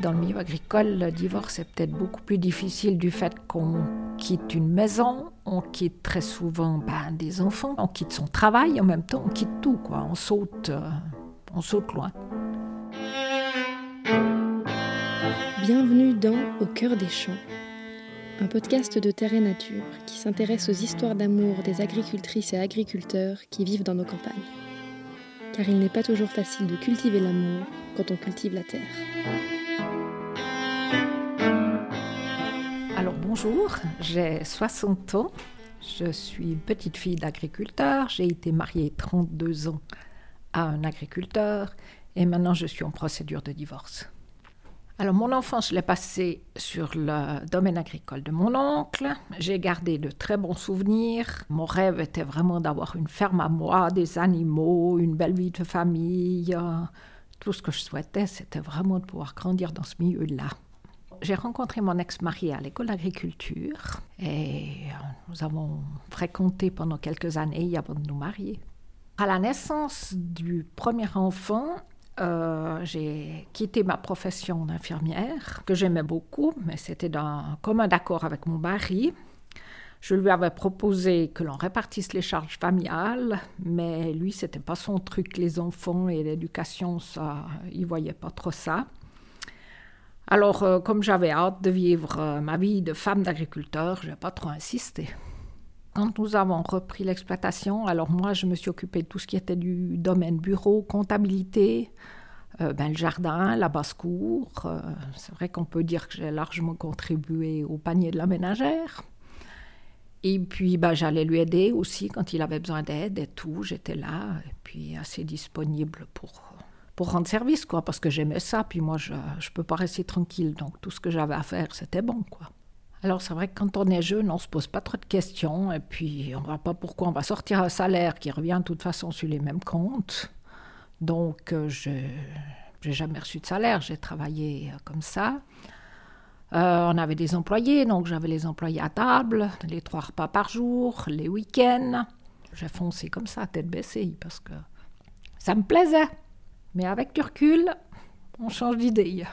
dans le milieu agricole, le divorce est peut-être beaucoup plus difficile du fait qu'on quitte une maison, on quitte très souvent des enfants, on quitte son travail, en même temps on quitte tout, quoi. On saute loin. Bienvenue dans Au cœur des champs, un podcast de Terre et Nature qui s'intéresse aux histoires d'amour des agricultrices et agriculteurs qui vivent dans nos campagnes. Car il n'est pas toujours facile de cultiver l'amour quand on cultive la terre. Alors bonjour, j'ai 60 ans, je suis une petite fille d'agriculteur, j'ai été mariée 32 ans à un agriculteur et maintenant je suis en procédure de divorce. Alors mon enfance, je l'ai passée sur le domaine agricole de mon oncle. J'ai gardé de très bons souvenirs. Mon rêve était vraiment d'avoir une ferme à moi, des animaux, une belle vie de famille. Tout ce que je souhaitais, c'était vraiment de pouvoir grandir dans ce milieu-là. J'ai rencontré mon ex-mari à l'école d'agriculture et nous avons fréquenté pendant quelques années avant de nous marier. À la naissance du premier enfant, j'ai quitté ma profession d'infirmière, que j'aimais beaucoup, mais c'était d'un commun accord avec mon mari. Je lui avais proposé que l'on répartisse les charges familiales, mais lui, c'était pas son truc, les enfants et l'éducation, ça, il voyait pas trop ça. Alors, comme j'avais hâte de vivre ma vie de femme d'agriculteur, je n'ai pas trop insisté. Quand nous avons repris l'exploitation, alors moi, je me suis occupée de tout ce qui était du domaine bureau, comptabilité, le jardin, la basse-cour. C'est vrai qu'on peut dire que j'ai largement contribué au panier de la ménagère. Et puis, j'allais lui aider aussi quand il avait besoin d'aide et tout. J'étais là et puis assez disponible pour rendre service, quoi, parce que j'aimais ça. Puis moi, je ne peux pas rester tranquille. Donc, tout ce que j'avais à faire, c'était bon, quoi. Alors, c'est vrai que quand on est jeune, on ne se pose pas trop de questions. Et puis, on ne voit pas pourquoi on va sortir un salaire qui revient de toute façon sur les mêmes comptes. Donc, je n'ai jamais reçu de salaire. J'ai travaillé comme ça. On avait des employés, donc j'avais les employés à table, les 3 repas par jour, les week-ends. J'ai foncé comme ça, tête baissée, parce que ça me plaisait. Mais avec du recul, on change d'idée.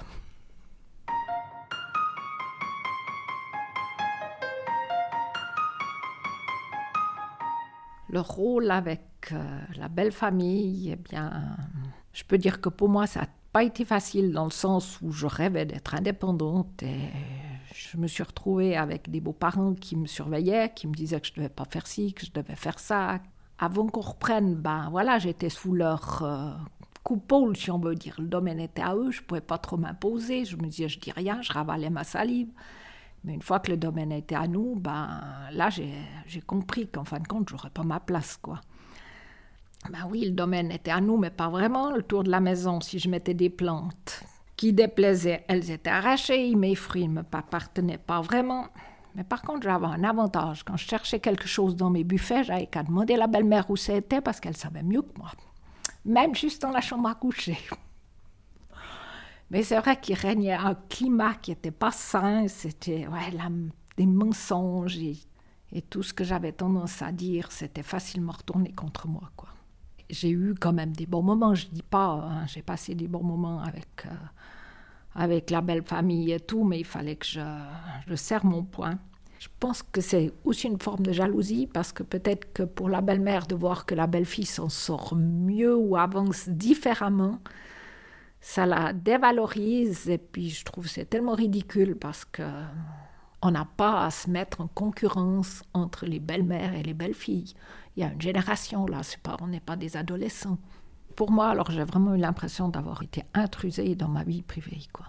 Le rôle avec la belle famille, eh bien, je peux dire que pour moi, ça n'a pas été facile dans le sens où je rêvais d'être indépendante et je me suis retrouvée avec des beaux-parents qui me surveillaient, qui me disaient que je ne devais pas faire ci, que je devais faire ça. Avant qu'on reprenne, j'étais sous leur coupole, si on veut dire. Le domaine était à eux, je ne pouvais pas trop m'imposer. Je me disais, je dis rien, je ravalais ma salive. Mais une fois que le domaine était à nous, là, j'ai compris qu'en fin de compte, je n'aurais pas ma place, quoi. Oui, le domaine était à nous, mais pas vraiment. Le tour de la maison, si je mettais des plantes qui déplaisaient, elles étaient arrachées. Mes fruits ne m'appartenaient pas vraiment. Mais par contre, j'avais un avantage. Quand je cherchais quelque chose dans mes buffets, j'avais qu'à demander à la belle-mère où c'était parce qu'elle savait mieux que moi. Même juste dans la chambre à coucher. Mais c'est vrai qu'il régnait un climat qui n'était pas sain. C'était des mensonges et tout ce que j'avais tendance à dire, c'était facilement retourné contre moi, quoi. J'ai eu quand même des bons moments, je ne dis pas, j'ai passé des bons moments avec la belle famille et tout, mais il fallait que je serre mon poing. Je pense que c'est aussi une forme de jalousie, parce que peut-être que pour la belle-mère, de voir que la belle-fille s'en sort mieux ou avance différemment, ça la dévalorise. Et puis je trouve que c'est tellement ridicule, parce qu'on n'a pas à se mettre en concurrence entre les belles-mères et les belles-filles. Il y a une génération là, on n'est pas des adolescents. Pour moi, alors j'ai vraiment eu l'impression d'avoir été intrusée dans ma vie privée, quoi.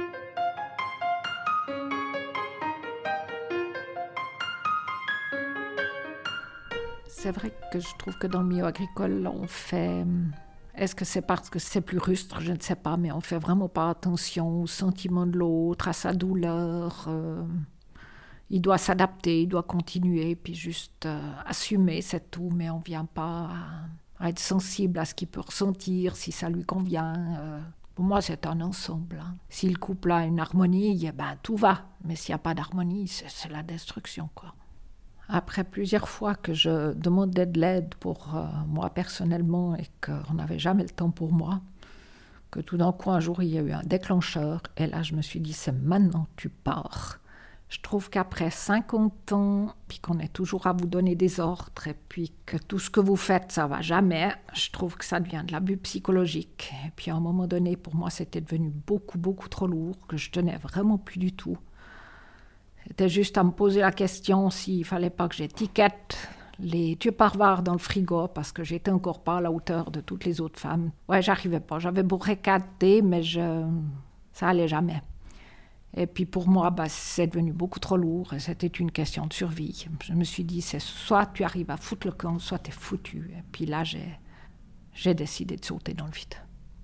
C'est vrai que je trouve que dans le milieu agricole, on fait... Est-ce que c'est parce que c'est plus rustre? Je ne sais pas, mais on ne fait vraiment pas attention aux sentiments de l'autre, à sa douleur. Il doit s'adapter, il doit continuer, puis juste assumer, c'est tout. Mais on ne vient pas à être sensible à ce qu'il peut ressentir, si ça lui convient. Pour moi, c'est un ensemble. Si le couple a une harmonie, tout va. Mais s'il n'y a pas d'harmonie, c'est la destruction, quoi. Après plusieurs fois que je demandais de l'aide pour moi personnellement et qu'on n'avait jamais le temps pour moi, que tout d'un coup, un jour, il y a eu un déclencheur. Et là, je me suis dit, c'est maintenant, tu pars. Je trouve qu'après 50 ans, puis qu'on est toujours à vous donner des ordres, et puis que tout ce que vous faites, ça ne va jamais, je trouve que ça devient de l'abus psychologique. Et puis à un moment donné, pour moi, c'était devenu beaucoup, beaucoup trop lourd, que je tenais vraiment plus du tout. C'était juste à me poser la question s'il ne fallait pas que j'étiquette les tupperwares dans le frigo, parce que j'étais encore pas à la hauteur de toutes les autres femmes. Ouais, j'arrivais pas. J'avais beau recater, mais ça allait jamais. Et puis pour moi, c'est devenu beaucoup trop lourd et c'était une question de survie. Je me suis dit, c'est soit tu arrives à foutre le camp, soit t'es foutu. Et puis là, j'ai décidé de sauter dans le vide.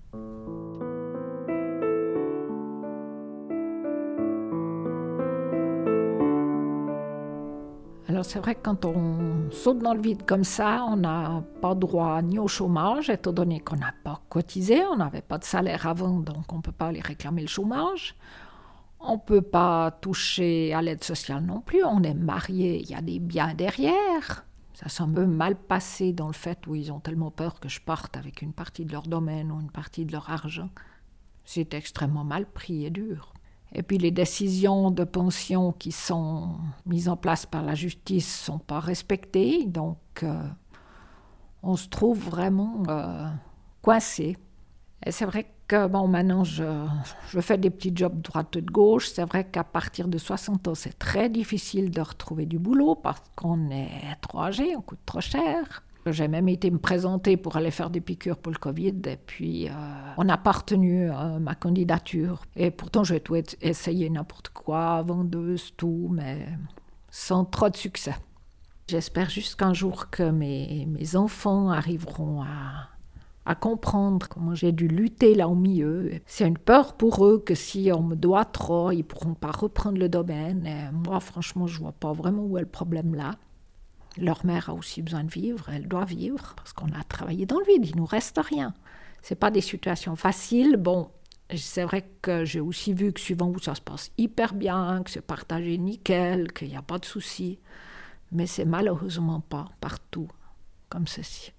Alors c'est vrai que quand on saute dans le vide comme ça, on n'a pas droit ni au chômage, étant donné qu'on n'a pas cotisé, on n'avait pas de salaire avant, donc on ne peut pas aller réclamer le chômage. On ne peut pas toucher à l'aide sociale non plus. On est marié, il y a des biens derrière. Ça s'est un peu mal passé dans le fait où ils ont tellement peur que je parte avec une partie de leur domaine ou une partie de leur argent. C'est extrêmement mal pris et dur. Et puis les décisions de pension qui sont mises en place par la justice ne sont pas respectées. Donc on se trouve vraiment coincé. Et c'est vrai que maintenant, je fais des petits jobs de droite et de gauche. C'est vrai qu'à partir de 60 ans, c'est très difficile de retrouver du boulot parce qu'on est trop âgé, on coûte trop cher. J'ai même été me présenter pour aller faire des piqûres pour le Covid et puis on n'a pas retenu ma candidature. Et pourtant, j'ai tout essayé n'importe quoi, vendeuse, tout, mais sans trop de succès. J'espère juste qu'un jour que mes enfants arriveront à comprendre comment j'ai dû lutter là au milieu. C'est une peur pour eux que si on me doit trop, ils ne pourront pas reprendre le domaine. Et moi, franchement, je ne vois pas vraiment où est le problème là. Leur mère a aussi besoin de vivre, elle doit vivre, parce qu'on a travaillé dans le vide, il ne nous reste rien. Ce n'est pas des situations faciles. Bon, c'est vrai que j'ai aussi vu que suivant où ça se passe hyper bien, que c'est partagé nickel, qu'il n'y a pas de soucis. Mais c'est malheureusement pas partout comme ceci.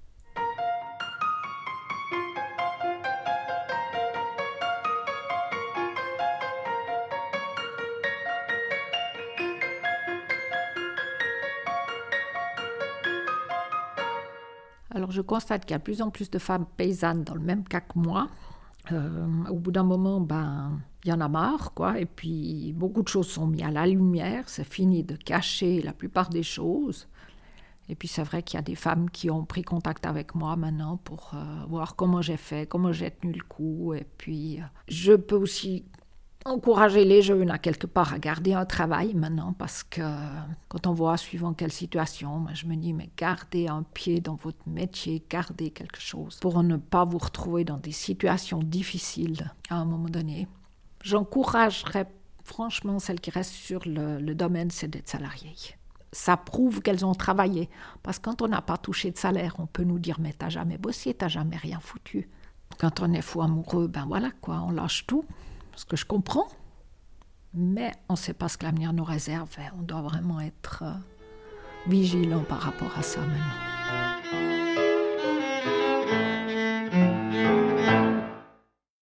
Alors je constate qu'il y a de plus en plus de femmes paysannes dans le même cas que moi. Au bout d'un moment, il y en a marre, quoi. Et puis beaucoup de choses sont mises à la lumière. C'est fini de cacher la plupart des choses. Et puis c'est vrai qu'il y a des femmes qui ont pris contact avec moi maintenant pour voir comment j'ai fait, comment j'ai tenu le coup. Et puis je peux aussi encourager les jeunes à quelque part à garder un travail maintenant, parce que quand on voit suivant quelle situation, je me dis, mais gardez un pied dans votre métier, gardez quelque chose pour ne pas vous retrouver dans des situations difficiles à un moment donné. J'encouragerais franchement celles qui restent sur le domaine, c'est d'être salariées. Ça prouve qu'elles ont travaillé, parce que quand on n'a pas touché de salaire, on peut nous dire, mais t'as jamais bossé, t'as jamais rien foutu. Quand on est fou amoureux, voilà quoi, on lâche tout. Ce que je comprends, mais on ne sait pas ce que l'avenir nous réserve et on doit vraiment être vigilant par rapport à ça maintenant.